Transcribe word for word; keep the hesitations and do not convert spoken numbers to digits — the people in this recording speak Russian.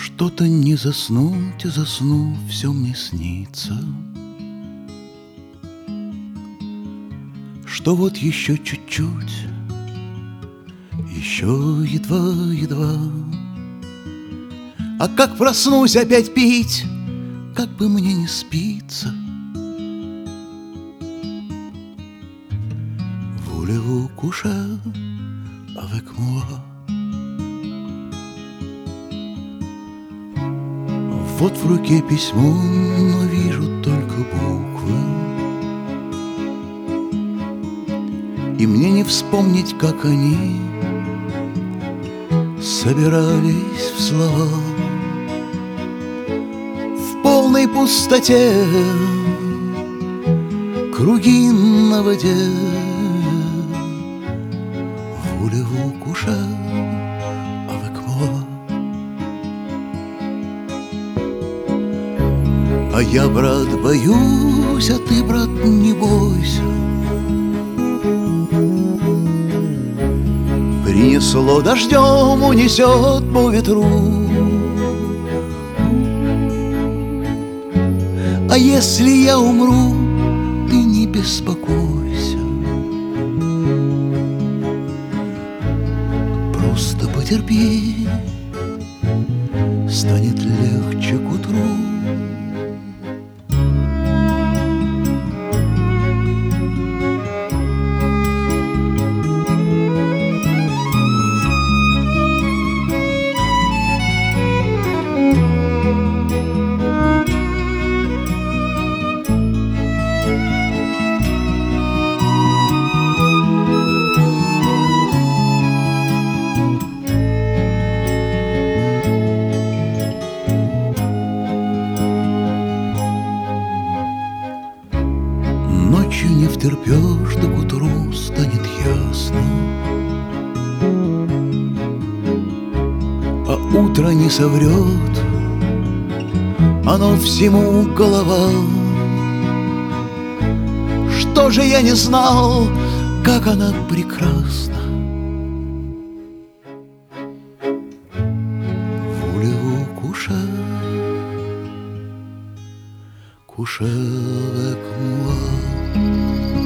Что-то не заснуть, а заснув, все мне снится, что вот еще чуть-чуть, еще едва-едва. А как проснусь опять пить, как бы мне не спится. Voulez-vous coucher avec moi? Вот в руке письмо, но вижу только буквы, и мне не вспомнить, как они собирались в слова. В полной пустоте круги на воде. Voulez-vous coucher avec moi? А я, брат, боюсь, а ты, брат, не бойся. Принесло дождем, унесет по ветру. А если я умру, ты не беспокойся. Просто потерпи, станет легче к утру. Ночью не втерпешь, да к утру станет ясно. А утро не соврет, оно всему голова. Что же я не знал, как она прекрасна. Voulez-vous coucher, coucher avec moi?